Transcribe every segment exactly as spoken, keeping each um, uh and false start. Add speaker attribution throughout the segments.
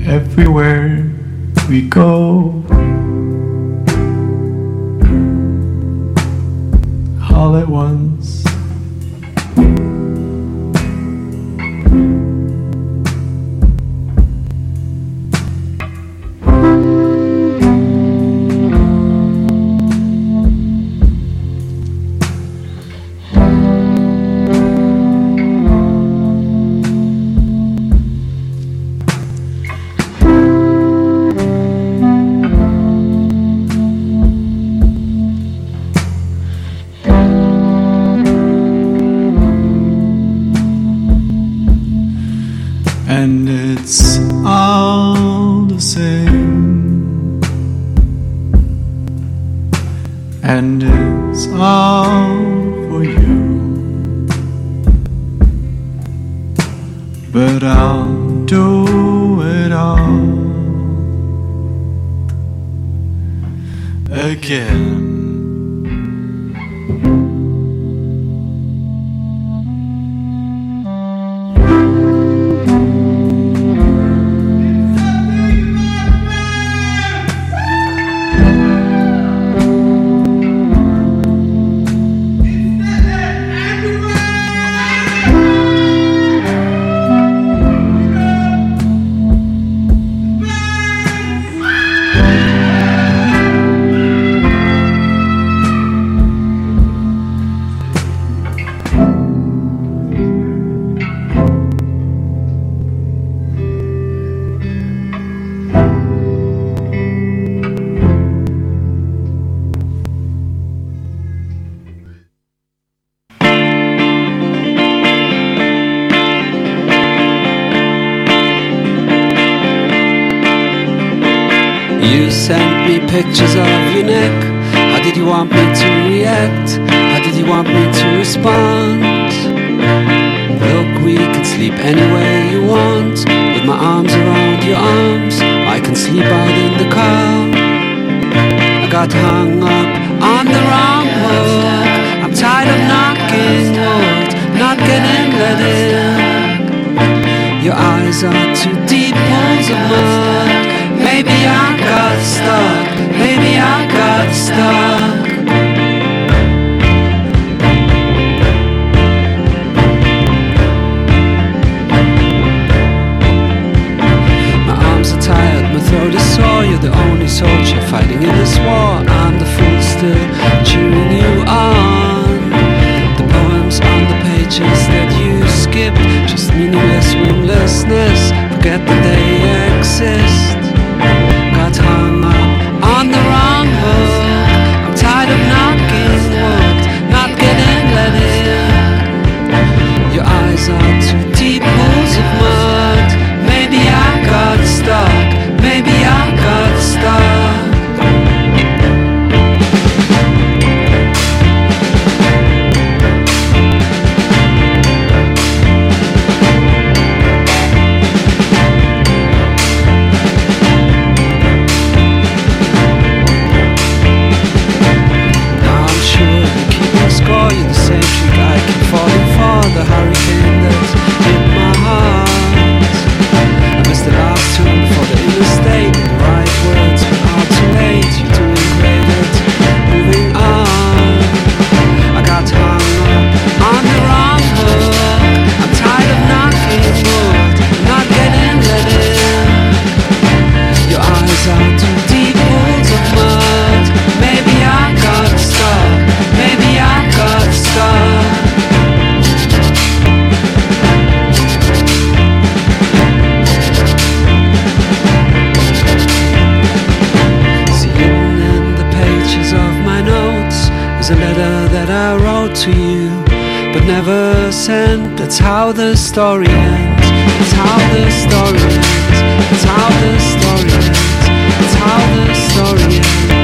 Speaker 1: everywhere we go. All at once. And it's all the same, and it's all for you, but I'll do it all again.
Speaker 2: You sent me pictures of your neck. How did you want me to react? How did you want me to respond? Look, we can sleep anywhere you want. With my arms around your arms, I can sleep out in the car. I got hung up on the wrong hook. I'm tired of knocking wood, not getting let in. Your eyes are two deep pools of mud. Maybe I got stuck, maybe I got stuck. My arms are tired, my throat is sore. You're the only soldier fighting in this war. I'm the fool still cheering you on. The poems on the pages that you skipped, just meaningless winglessness. Forget that they exist. Got hung up on the wrong hook. I'm tired of knocking wood, not getting let in. Your eyes are two deep pools of mud. Maybe I got stuck, maybe I got stuck. You're the same trick I keep falling for, the hurricane that's in my heart. I missed the last tune for the interstate. The right words but all too late. You're doing great at moving on. I got hung up on the wrong hook. I'm tired of knocking wood, not getting let in. Your eyes are too deep pools of mud. Maybe I got stuck, maybe I got stuck. Sitting in the pages of my notes is a letter that I wrote to you, but never sent. That's how the story ends. It's how the story ends. It's how the story ends. It's how the story ends.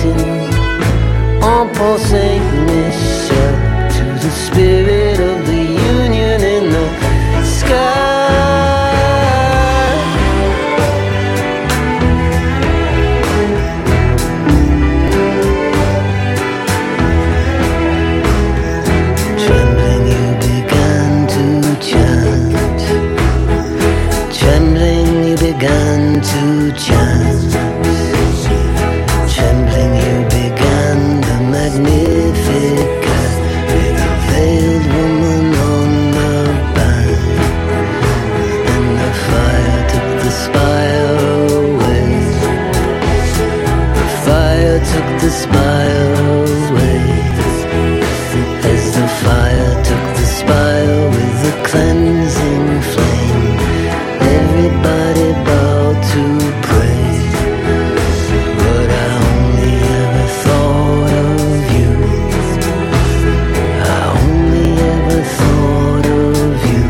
Speaker 3: mountain on Port Saint Michel, to the spirit of the Union in the sky. Trembling you began to chant, trembling you began to chant, trembling you began the Magnificat, with a veiled woman on the bank, and the fire took the spire away, the fire took the spire away, as the fire took the spire with the cleansing flame, everybody bowed to pray. But I only ever thought of you, I only ever thought of you,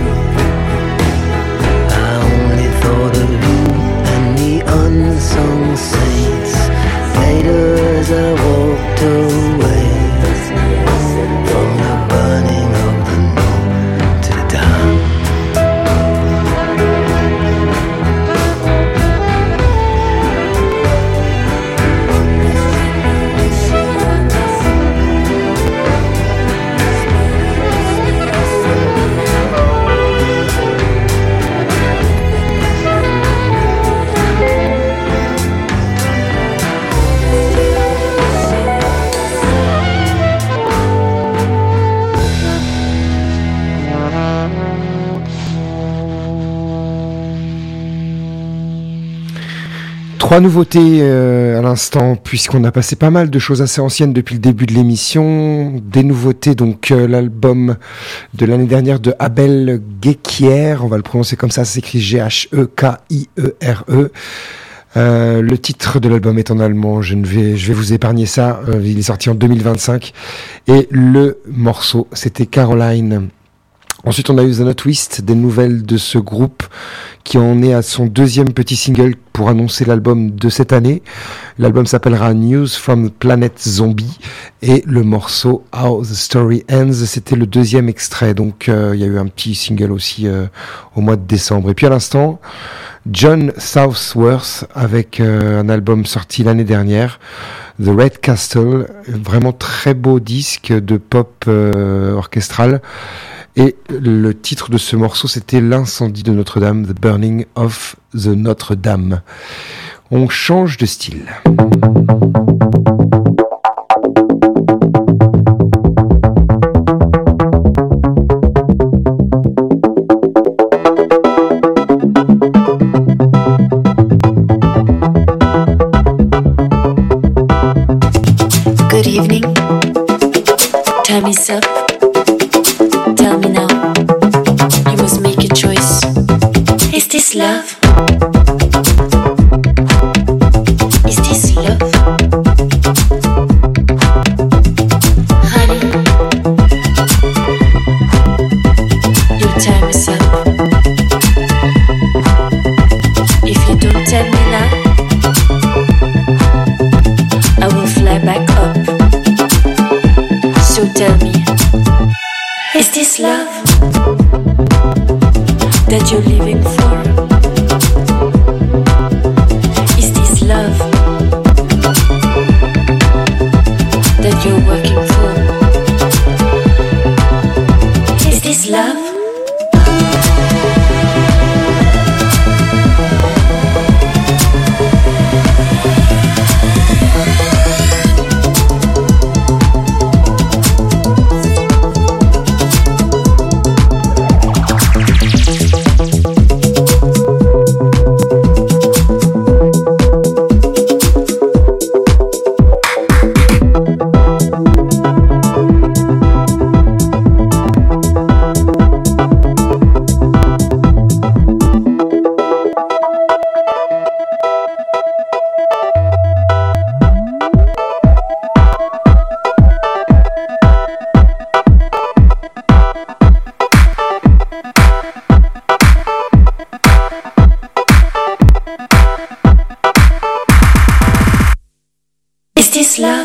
Speaker 3: I only thought of you and the unsung saints. Later as I walked away from the burning of the Notre Dame.
Speaker 4: Trois nouveautés euh, à l'instant, puisqu'on a passé pas mal de choses assez anciennes depuis le début de l'émission. Des nouveautés, donc euh, l'album de l'année dernière de Abel Gekier, on va le prononcer comme ça, ça s'écrit G H E K I E R E. Euh, le titre de l'album est en allemand, je ne vais, je vais vous épargner ça, euh, il est sorti en deux mille vingt-cinq. Et le morceau, c'était Caroline. Ensuite, on a eu The Twist, des nouvelles de ce groupe qui en est à son deuxième petit single pour annoncer l'album de cette année. L'album s'appellera News from Planet Zombie et le morceau How the Story Ends, c'était le deuxième extrait. Donc, euh, il y a eu un petit single aussi euh, au mois de décembre. Et puis à l'instant, John Southworth avec euh, un album sorti l'année dernière, The Red Castle, vraiment très beau disque de pop euh, orchestral. Et le titre de ce morceau, c'était L'incendie de Notre-Dame, The Burning of the Notre-Dame. On change de style.
Speaker 5: Good evening. Time is up. Tell me now, you must make a choice. Is this love? Is this love? Honey, your time is up. If you don't tell me now, I will fly back up. So tell me, is this love that you're living for? Is this love that you're working for? Is this love? this love?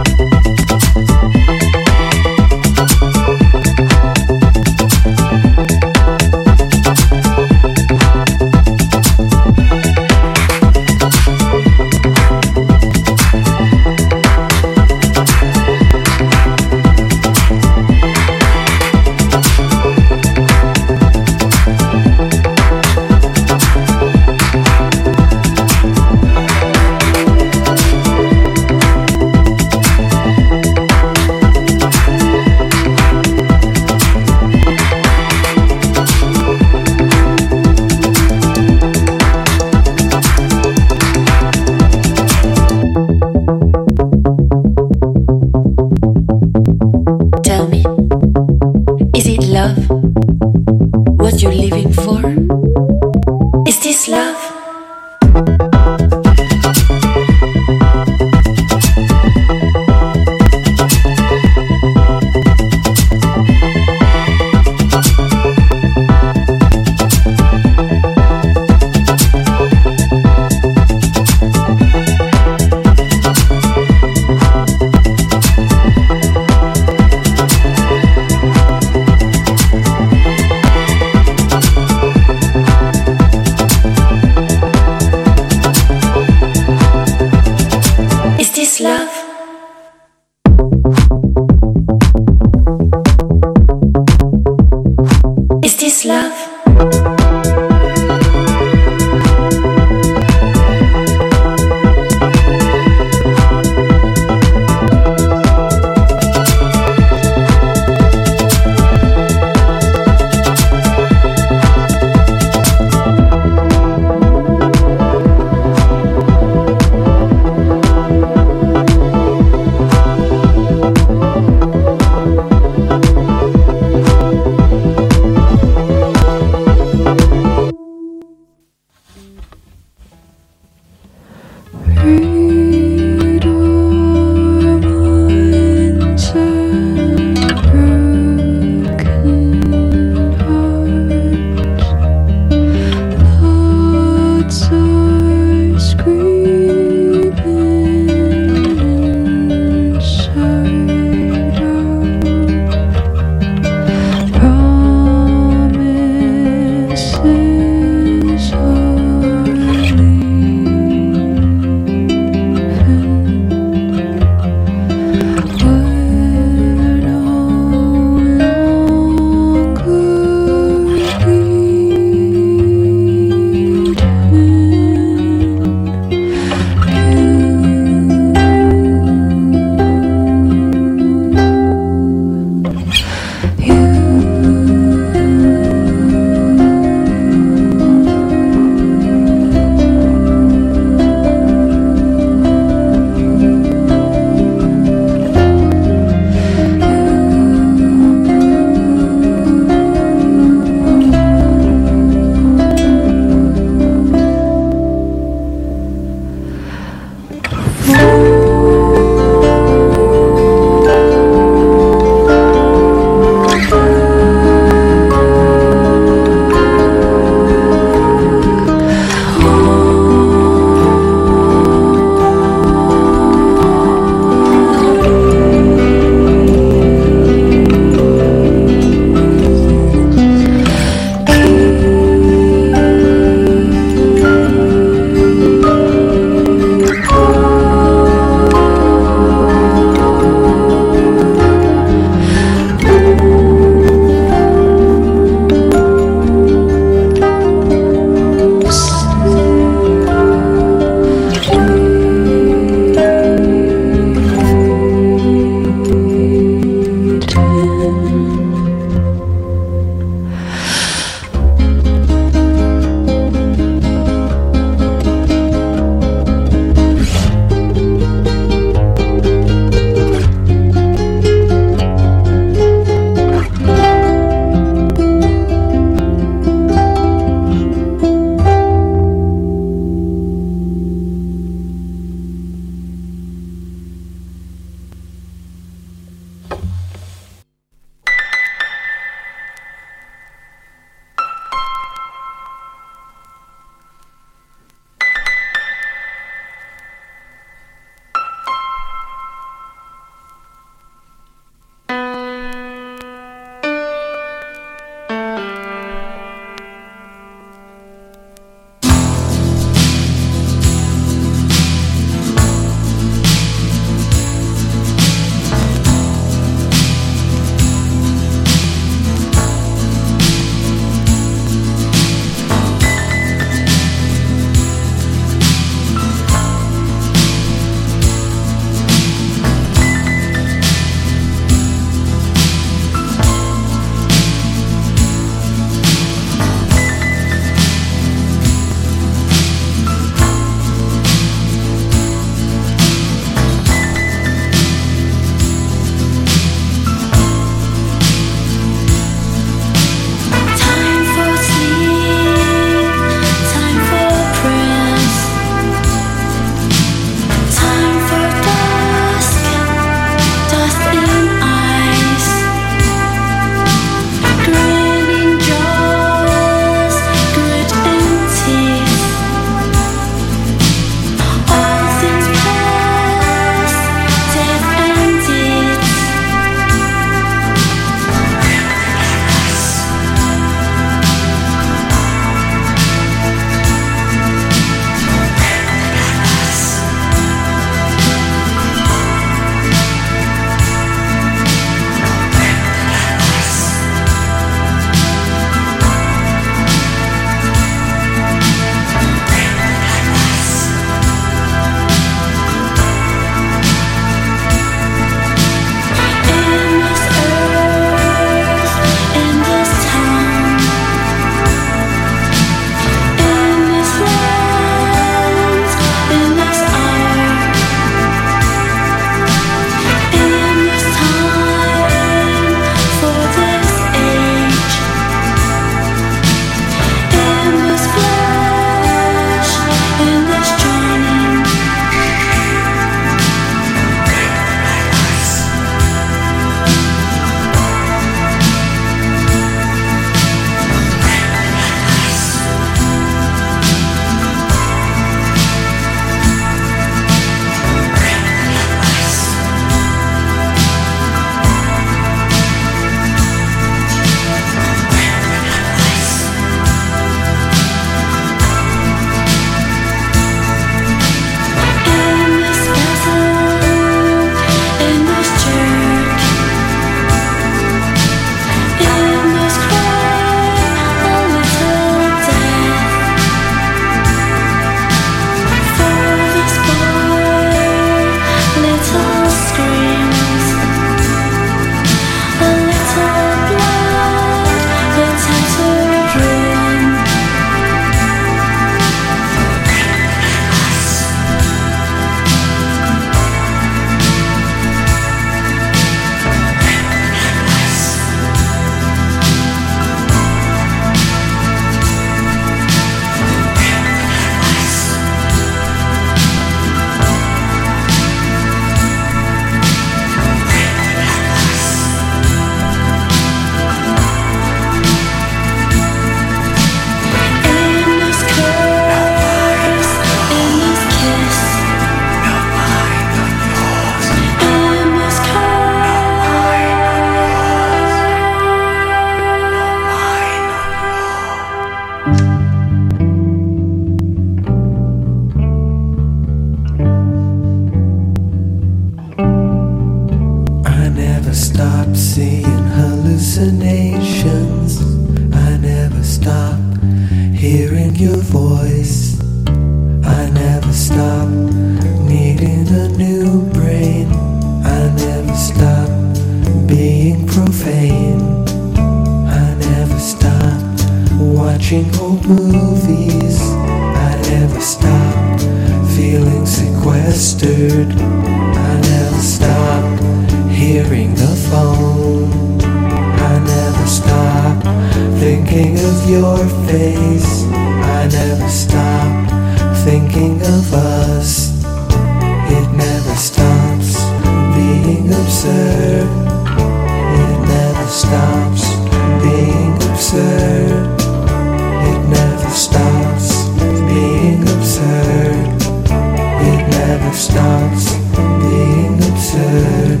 Speaker 6: never stop seeing hallucinations. I never stop hearing your voice. I never stop needing a new brain. I never stop being profane. I never stop watching old movies. I never stop feeling sequestered. I never stop hearing the phone. I never stop thinking of your face. I never stop thinking of us. It never stops being absurd. It never stops being absurd. It never stops being absurd. It never stops being absurd.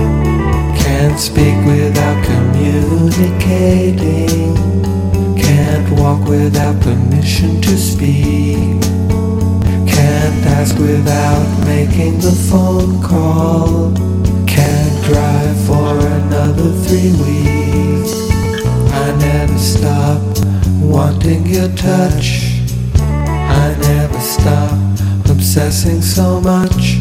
Speaker 6: Can't speak without communicating. Can't walk without permission to speak. Can't ask without making the phone call. Can't drive for another three weeks. I never stop wanting your touch. I never stop obsessing so much.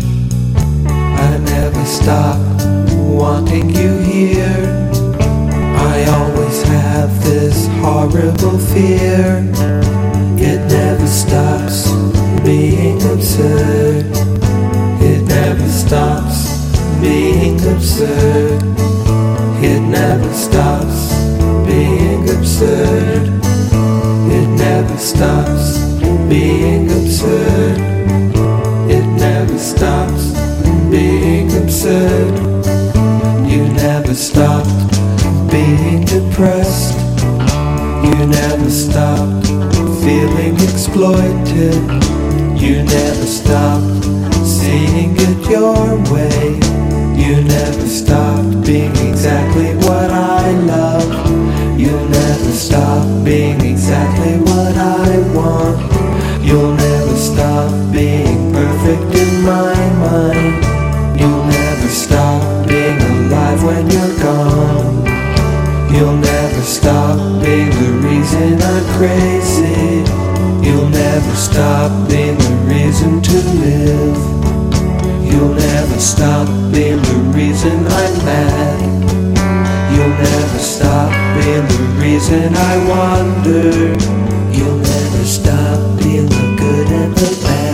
Speaker 6: I never stop wanting you here. I always have this horrible fear. It never stops being absurd. It never stops being absurd. It never stops being absurd. It never stops being absurd. It never stops being absurd. You never stopped being depressed. You never stopped feeling exploited. You never stopped seeing it your way. You never stopped being exactly what I love. You'll never stop being exactly what I want. You'll never stop being perfect in my mind. You'll never stop being alive when you're gone. You'll never stop being the reason I'm crazy. You'll never stop being the reason to live. You'll never stop being the reason I'm mad. You'll never stop being the reason I wander. You'll never stop being the good and the bad.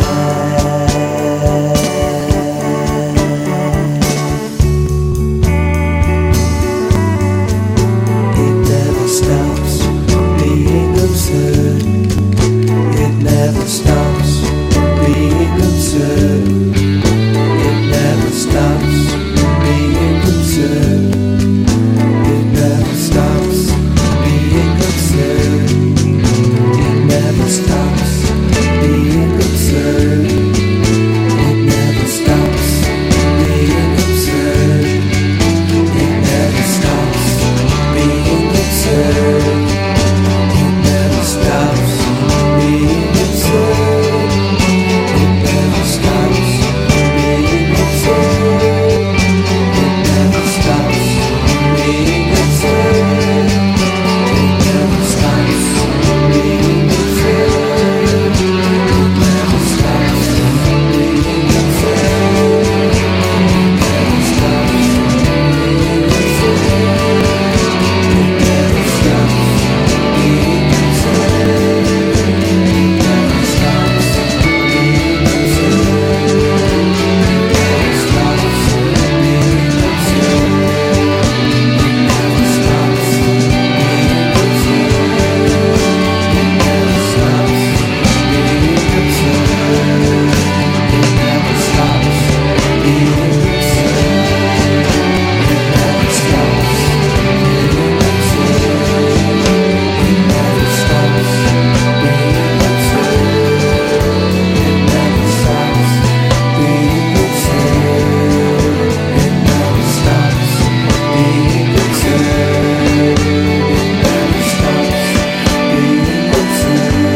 Speaker 6: It never stops being absurd. It never stops being absurd. It never stops being absurd. It never stops being absurd. It never stops being absurd. It never stops being absurd. It never stops being absurd. It never stops being absurd. It never stops being absurd. It never stops being absurd. It never stops being absurd. It never stops being absurd. It never stops being absurd. It never stops being absurd. It never stops being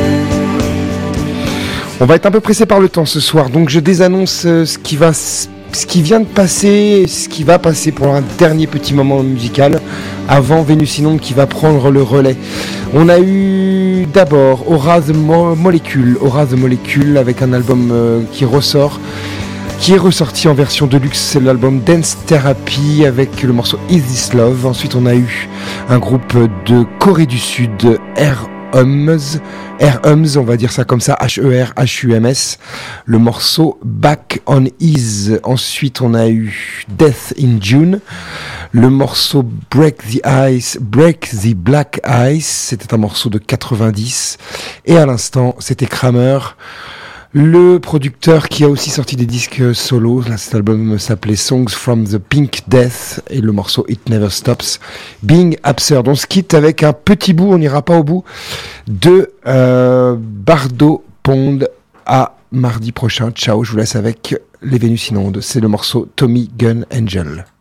Speaker 4: On va être un peu pressé par le temps ce soir, donc je désannonce euh, ce qui va s- ce qui vient de passer, ce qui va passer pour un dernier petit moment musical avant Vénus Inonde qui va prendre le relais. On a eu d'abord Aura the Mo- Molecule, Aura the Molecule avec un album euh, qui ressort, qui est ressorti en version deluxe, c'est l'album Dance Therapy avec le morceau Is This Love. Ensuite on a eu un groupe de Corée du Sud, R Hums, R Hums, on va dire ça comme ça, H E R H U M S, le morceau Back on Ease. Ensuite on a eu Death in June, le morceau Break the Ice, Break the Black Ice, c'était un morceau de quatre-vingt-dix, et à l'instant c'était Kramer, le producteur qui a aussi sorti des disques solos. Là, cet album s'appelait Songs from the Pink Death et le morceau It Never Stops. Being Absurd. On se quitte avec un petit bout, on n'ira pas au bout, de euh, Bardo Pond. À mardi prochain. Ciao, je vous laisse avec les Vénus Inondes. C'est le morceau Tommy Gun Angel.